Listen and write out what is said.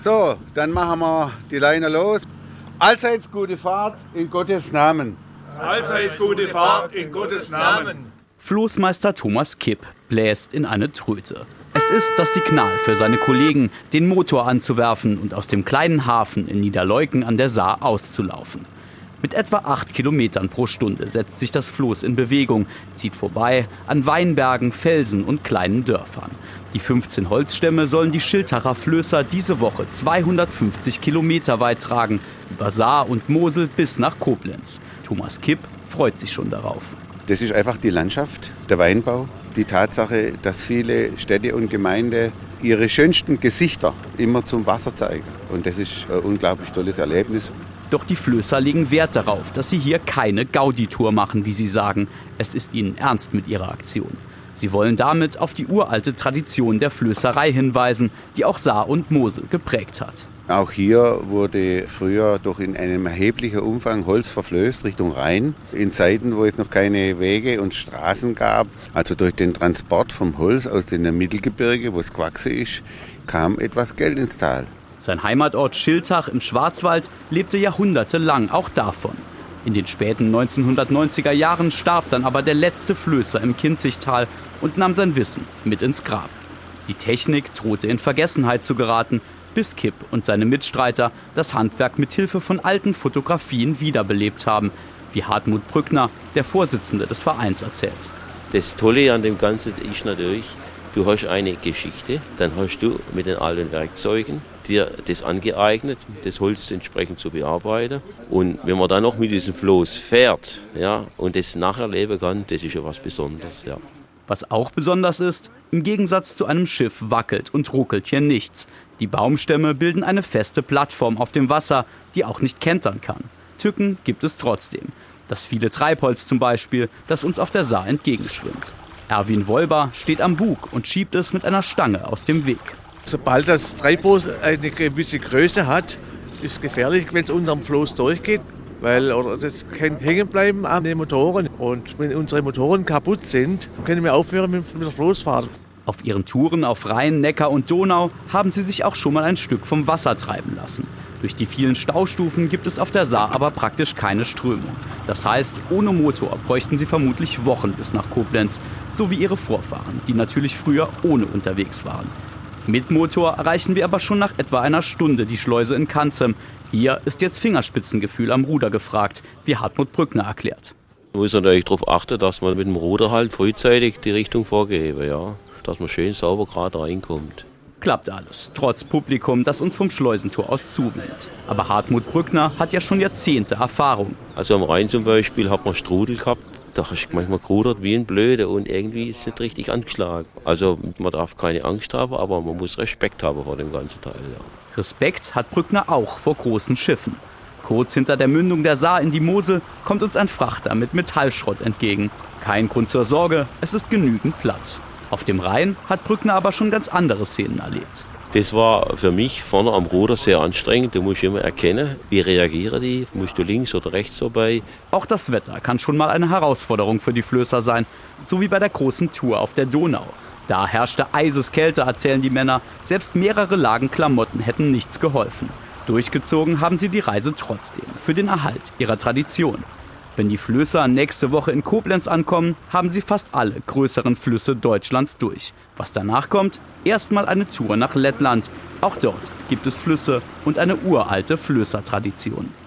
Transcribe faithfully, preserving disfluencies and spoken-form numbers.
So, dann machen wir die Leine los. Allseits gute Fahrt in Gottes Namen. Allseits gute Fahrt in Gottes Namen. Floßmeister Thomas Kipp bläst in eine Tröte. Es ist das Signal für seine Kollegen, den Motor anzuwerfen und aus dem kleinen Hafen in Niederleuken an der Saar auszulaufen. Mit etwa acht Kilometern pro Stunde setzt sich das Floß in Bewegung, zieht vorbei an Weinbergen, Felsen und kleinen Dörfern. Die fünfzehn Holzstämme sollen die Schiltacher Flößer diese Woche zweihundertfünfzig Kilometer weit tragen, über Saar und Mosel bis nach Koblenz. Thomas Kipp freut sich schon darauf. Das ist einfach die Landschaft, der Weinbau, die Tatsache, dass viele Städte und Gemeinden ihre schönsten Gesichter immer zum Wasser zeigen. Und das ist ein unglaublich tolles Erlebnis. Doch die Flößer legen Wert darauf, dass sie hier keine Gaudi-Tour machen, wie sie sagen. Es ist ihnen ernst mit ihrer Aktion. Sie wollen damit auf die uralte Tradition der Flößerei hinweisen, die auch Saar und Mosel geprägt hat. Auch hier wurde früher doch in einem erheblichen Umfang Holz verflößt Richtung Rhein. In Zeiten, wo es noch keine Wege und Straßen gab, also durch den Transport vom Holz aus den Mittelgebirge, wo es gewachsen ist, kam etwas Geld ins Tal. Sein Heimatort Schiltach im Schwarzwald lebte jahrhundertelang auch davon. In den späten neunzehnhundertneunziger Jahren starb dann aber der letzte Flößer im Kinzigtal und nahm sein Wissen mit ins Grab. Die Technik drohte in Vergessenheit zu geraten, bis Kipp und seine Mitstreiter das Handwerk mit Hilfe von alten Fotografien wiederbelebt haben, wie Hartmut Brückner, der Vorsitzende des Vereins, erzählt. Das Tolle an dem Ganzen ist natürlich, du hast eine Geschichte, dann hast du mit den alten Werkzeugen dir das angeeignet, das Holz entsprechend zu bearbeiten. Und wenn man dann noch mit diesem Floß fährt, ja, und das nacherleben kann, das ist ja was Besonderes. Ja. Was auch besonders ist, im Gegensatz zu einem Schiff wackelt und ruckelt hier nichts. Die Baumstämme bilden eine feste Plattform auf dem Wasser, die auch nicht kentern kann. Tücken gibt es trotzdem. Das viele Treibholz zum Beispiel, das uns auf der Saar entgegenschwimmt. Erwin Wolber steht am Bug und schiebt es mit einer Stange aus dem Weg. Sobald das Treibholz eine gewisse Größe hat, ist es gefährlich, wenn es unterm Floß durchgeht. Weil oder das kann hängen bleiben an den Motoren. Und wenn unsere Motoren kaputt sind, können wir aufhören mit, mit der Floßfahrt. Auf ihren Touren auf Rhein, Neckar und Donau haben sie sich auch schon mal ein Stück vom Wasser treiben lassen. Durch die vielen Staustufen gibt es auf der Saar aber praktisch keine Strömung. Das heißt, ohne Motor bräuchten sie vermutlich Wochen bis nach Koblenz, so wie ihre Vorfahren, die natürlich früher ohne unterwegs waren. Mit Motor erreichen wir aber schon nach etwa einer Stunde die Schleuse in Kanzem. Hier ist jetzt Fingerspitzengefühl am Ruder gefragt, wie Hartmut Brückner erklärt. Man muss natürlich darauf achten, dass man mit dem Ruder halt frühzeitig die Richtung vorgeben, ja, dass man schön sauber gerade reinkommt. Klappt alles, trotz Publikum, das uns vom Schleusentor aus zuwinkt. Aber Hartmut Brückner hat ja schon Jahrzehnte Erfahrung. Also am Rhein zum Beispiel hat man Strudel gehabt. Da hast du manchmal gerudert wie ein Blöde und irgendwie ist es nicht richtig angeschlagen. Also man darf keine Angst haben, aber man muss Respekt haben vor dem ganzen Teil. Ja. Respekt hat Brückner auch vor großen Schiffen. Kurz hinter der Mündung der Saar in die Mosel kommt uns ein Frachter mit Metallschrott entgegen. Kein Grund zur Sorge, es ist genügend Platz. Auf dem Rhein hat Brückner aber schon ganz andere Szenen erlebt. Das war für mich vorne am Ruder sehr anstrengend. Du musst immer erkennen, wie reagieren die, musst du links oder rechts vorbei. Auch das Wetter kann schon mal eine Herausforderung für die Flößer sein, so wie bei der großen Tour auf der Donau. Da herrschte Eiseskälte, erzählen die Männer. Selbst mehrere Lagen Klamotten hätten nichts geholfen. Durchgezogen haben sie die Reise trotzdem, für den Erhalt ihrer Tradition. Wenn die Flößer nächste Woche in Koblenz ankommen, haben sie fast alle größeren Flüsse Deutschlands durch. Was danach kommt? Erstmal eine Tour nach Lettland. Auch dort gibt es Flüsse und eine uralte Flößertradition.